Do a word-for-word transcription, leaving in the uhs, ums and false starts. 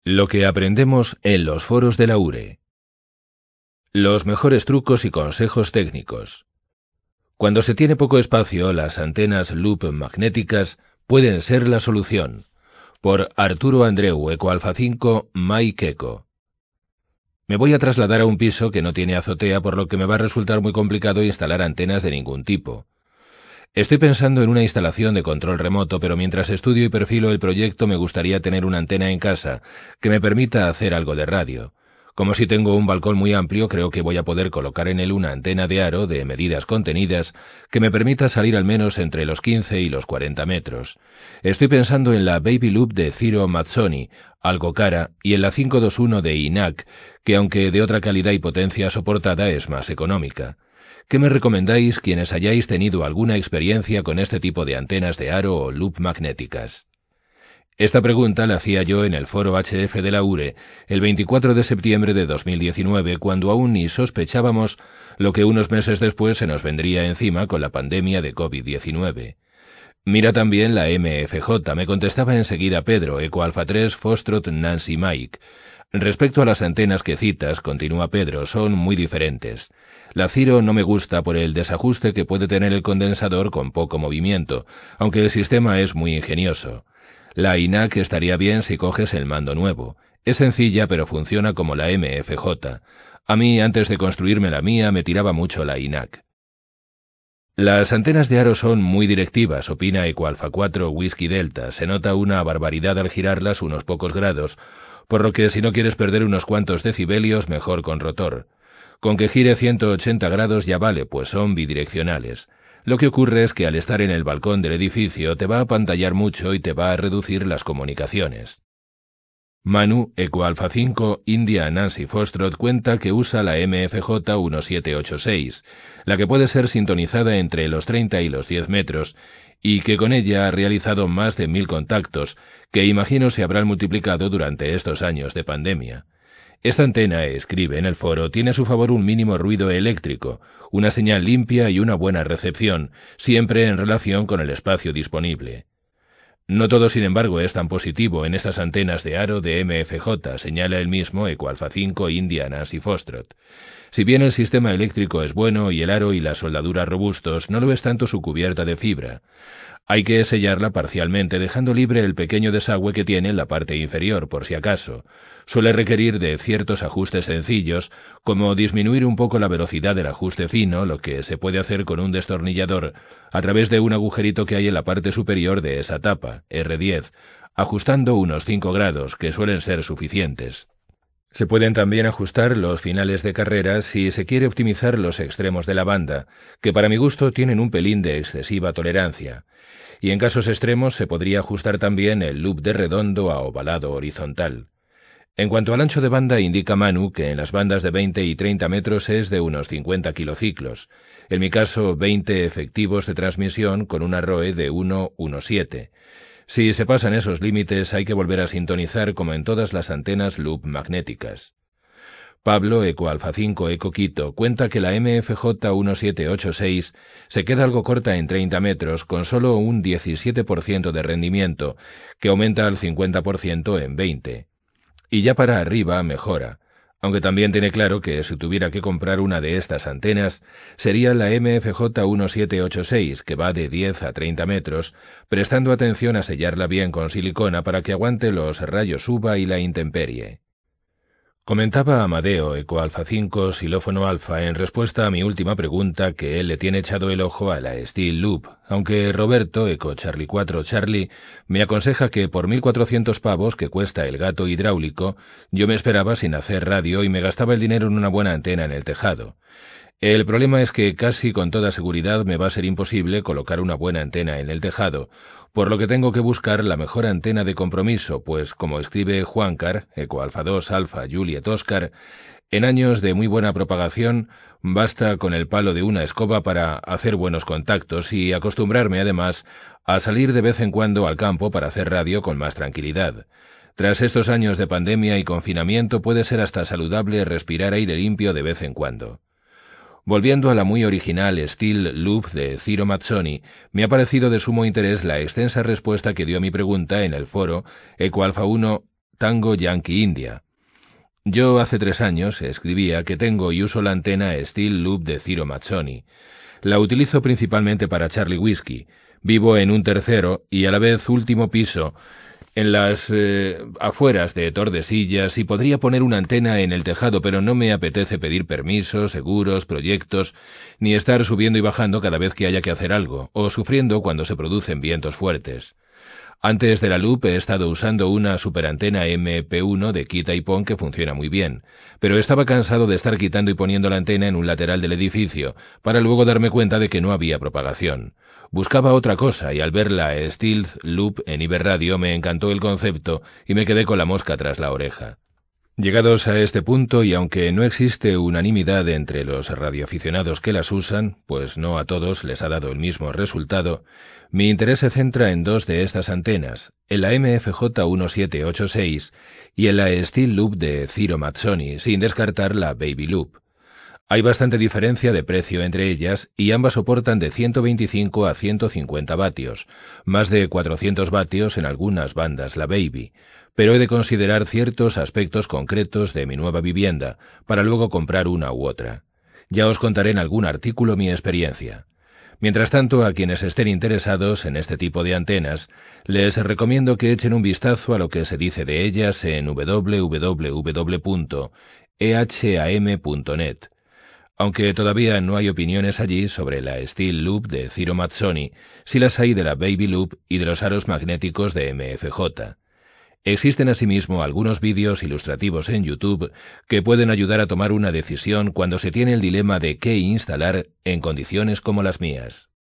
Lo que aprendemos en los foros de la U R E. Los mejores trucos y consejos técnicos. Cuando se tiene poco espacio, las antenas loop magnéticas pueden ser la solución. Por Arturo Andreu, Ecoalfa cinco, Mike Eco. Me voy a trasladar a un piso que no tiene azotea, por lo que me va a resultar muy complicado instalar antenas de ningún tipo. Estoy pensando en una instalación de control remoto, pero mientras estudio y perfilo el proyecto me gustaría tener una antena en casa que me permita hacer algo de radio. Como si tengo un balcón muy amplio, creo que voy a poder colocar en él una antena de aro de medidas contenidas que me permita salir al menos entre los quince y los cuarenta metros. Estoy pensando en la Baby Loop de Ciro Mazzoni, algo cara, y en la cinco dos uno de I N A C, que aunque de otra calidad y potencia soportada es más económica. ¿Qué me recomendáis quienes hayáis tenido alguna experiencia con este tipo de antenas de aro o loop magnéticas? Esta pregunta la hacía yo en el foro H F de la U R E el veinticuatro de septiembre de dos mil diecinueve, cuando aún ni sospechábamos lo que unos meses después se nos vendría encima con la pandemia de COVID diecinueve. Mira también la M F J, me contestaba enseguida Pedro, Ecoalfa tres, Foxtrot, Nancy Mike. Respecto a las antenas que citas, continúa Pedro, son muy diferentes. La Ciro no me gusta por el desajuste que puede tener el condensador con poco movimiento, aunque el sistema es muy ingenioso. La I N A C estaría bien si coges el mando nuevo. Es sencilla, pero funciona como la M F J. A mí, antes de construirme la mía, me tiraba mucho la I N A C. Las antenas de aro son muy directivas, opina Ecoalfa cuatro Whisky Delta. Se nota una barbaridad al girarlas unos pocos grados, por lo que si no quieres perder unos cuantos decibelios, mejor con rotor. Con que gire ciento ochenta grados ya vale, pues son bidireccionales. Lo que ocurre es que al estar en el balcón del edificio te va a apantallar mucho y te va a reducir las comunicaciones. Manu, Ecoalfa cinco, India Nancy Foxtrot, cuenta que usa la M F J diecisiete ochenta y seis, la que puede ser sintonizada entre los treinta y los diez metros, y que con ella ha realizado más de mil contactos, que imagino se habrán multiplicado durante estos años de pandemia. Esta antena, escribe en el foro, tiene a su favor un mínimo ruido eléctrico, una señal limpia y una buena recepción, siempre en relación con el espacio disponible. No todo, sin embargo, es tan positivo en estas antenas de aro de M F J, señala el mismo Ecoalfa cinco, India Nancy Foxtrot. Si bien el sistema eléctrico es bueno y el aro y las soldaduras robustos, no lo es tanto su cubierta de fibra. Hay que sellarla parcialmente, dejando libre el pequeño desagüe que tiene en la parte inferior, por si acaso. Suele requerir de ciertos ajustes sencillos, como disminuir un poco la velocidad del ajuste fino, lo que se puede hacer con un destornillador, a través de un agujerito que hay en la parte superior de esa tapa, R diez, ajustando unos cinco grados, que suelen ser suficientes. Se pueden también ajustar los finales de carrera si se quiere optimizar los extremos de la banda, que para mi gusto tienen un pelín de excesiva tolerancia. Y en casos extremos se podría ajustar también el loop de redondo a ovalado horizontal. En cuanto al ancho de banda, indica Manu que en las bandas de veinte y treinta metros es de unos cincuenta kilociclos. En mi caso, veinte efectivos de transmisión con una R O E de uno coma diecisiete. Si se pasan esos límites, hay que volver a sintonizar como en todas las antenas loop magnéticas. Pablo, Ecoalfa cinco Eco Quito, cuenta que la M F J diecisiete ochenta y seis se queda algo corta en treinta metros con solo un diecisiete por ciento de rendimiento, que aumenta al cincuenta por ciento en veinte. Y ya para arriba mejora, aunque también tiene claro que si tuviera que comprar una de estas antenas, sería la M F J diecisiete ochenta y seis, que va de diez a treinta metros, prestando atención a sellarla bien con silicona para que aguante los rayos U V A y la intemperie. Comentaba Amadeo, Ecoalfa cinco, Xilófono Alfa, en respuesta a mi última pregunta que él le tiene echado el ojo a la Steel Loop, aunque Roberto, Eco Charlie cuatro Charlie, me aconseja que por mil cuatrocientos pavos que cuesta el gato hidráulico, yo me esperaba sin hacer radio y me gastaba el dinero en una buena antena en el tejado. El problema es que casi con toda seguridad me va a ser imposible colocar una buena antena en el tejado, por lo que tengo que buscar la mejor antena de compromiso, pues como escribe Juancar, Ecoalfa dos Alfa Juliet Oscar, en años de muy buena propagación basta con el palo de una escoba para hacer buenos contactos y acostumbrarme además a salir de vez en cuando al campo para hacer radio con más tranquilidad. Tras estos años de pandemia y confinamiento puede ser hasta saludable respirar aire limpio de vez en cuando. Volviendo a la muy original Steel Loop de Ciro Mazzoni, me ha parecido de sumo interés la extensa respuesta que dio a mi pregunta en el foro Ecoalfa uno Tango Yankee India. Yo hace tres años escribía que tengo y uso la antena Steel Loop de Ciro Mazzoni. La utilizo principalmente para Charlie Whiskey. Vivo en un tercero y a la vez último piso, en las eh, afueras de Tordesillas, y podría poner una antena en el tejado, pero no me apetece pedir permisos, seguros, proyectos, ni estar subiendo y bajando cada vez que haya que hacer algo, o sufriendo cuando se producen vientos fuertes. Antes de la Loop he estado usando una superantena M P uno de quita y pon que funciona muy bien, pero estaba cansado de estar quitando y poniendo la antena en un lateral del edificio, para luego darme cuenta de que no había propagación. Buscaba otra cosa y al ver la Steel Loop en Iberradio me encantó el concepto y me quedé con la mosca tras la oreja. Llegados a este punto, y aunque no existe unanimidad entre los radioaficionados que las usan, pues no a todos les ha dado el mismo resultado, mi interés se centra en dos de estas antenas, en la M F J diecisiete ochenta y seis y en la Steel Loop de Ciro Mazzoni, sin descartar la Baby Loop. Hay bastante diferencia de precio entre ellas y ambas soportan de ciento veinticinco a ciento cincuenta vatios, más de cuatrocientos vatios en algunas bandas la Baby, pero he de considerar ciertos aspectos concretos de mi nueva vivienda para luego comprar una u otra. Ya os contaré en algún artículo mi experiencia. Mientras tanto, a quienes estén interesados en este tipo de antenas, les recomiendo que echen un vistazo a lo que se dice de ellas en doble u doble u doble u punto e hache a eme punto net. Aunque todavía no hay opiniones allí sobre la Steel Loop de Ciro Mazzoni, sí las hay de la Baby Loop y de los aros magnéticos de M F J. Existen asimismo algunos vídeos ilustrativos en YouTube que pueden ayudar a tomar una decisión cuando se tiene el dilema de qué instalar en condiciones como las mías.